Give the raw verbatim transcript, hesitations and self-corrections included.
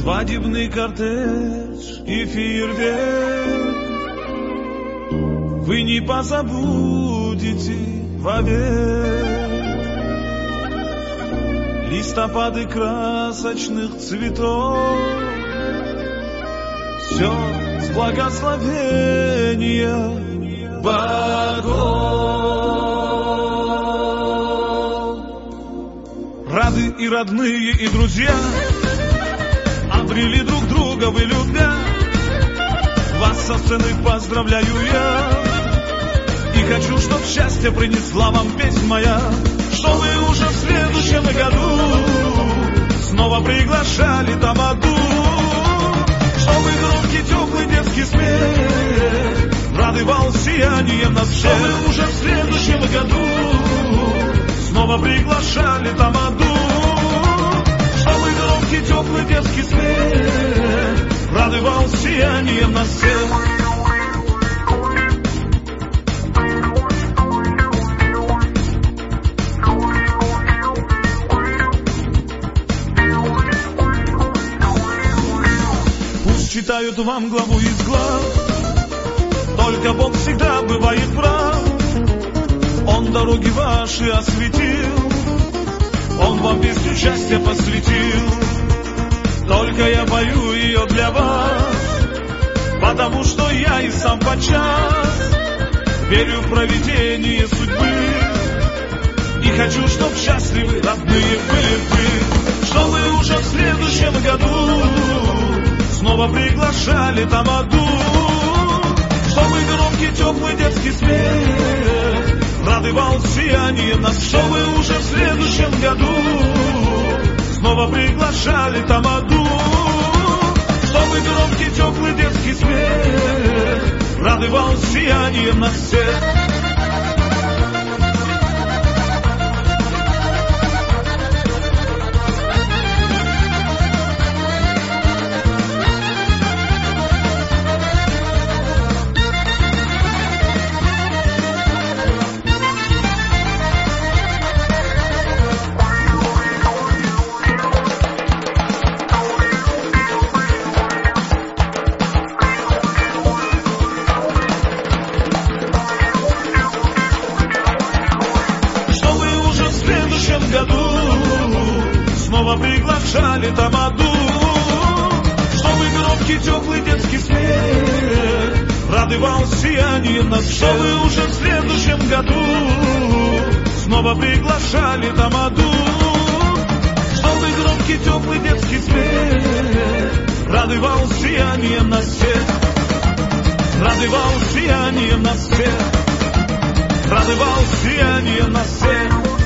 Свадебный кортеж и фейерверк вы не позабудете вовек. Листопады красочных цветов, все с благословения богов. Рады и родные, и друзья обрели друг друга, вы любя. Вас со сцены поздравляю я, и хочу, чтоб счастье принесла вам песнь моя, что вы уже в следующем году снова приглашали тамаду, чтобы громкий теплый детский смех радовал сиянием нас всех. Что вы уже в следующем году снова приглашали тамаду, чтобы громкий теплый детский смех радовал сиянием нас всех. Читают вам главу из глав, только Бог всегда бывает прав. Он дороги ваши осветил, Он вам песню счастья посвятил. Только я пою ее для вас, потому что я и сам подчас верю в провидение судьбы, и хочу, чтоб счастливы родные были вы, что вы уже в следующем году снова приглашали тамаду, чтобы громкий теплый детский смех радовал сиянием нас. Что вы уже в следующем году снова приглашали тамаду, чтобы громкий теплый детский смех радовал сиянием нас всех. Снова приглашали тамаду, чтобы громкий теплый детский смех радовал сиянием нас. Что вы уже в следующем году снова приглашали тамаду, чтобы громкий теплый детский смех радовал сиянием нас всех, радовал сиянием нас всех, радовал сиянием нас всех.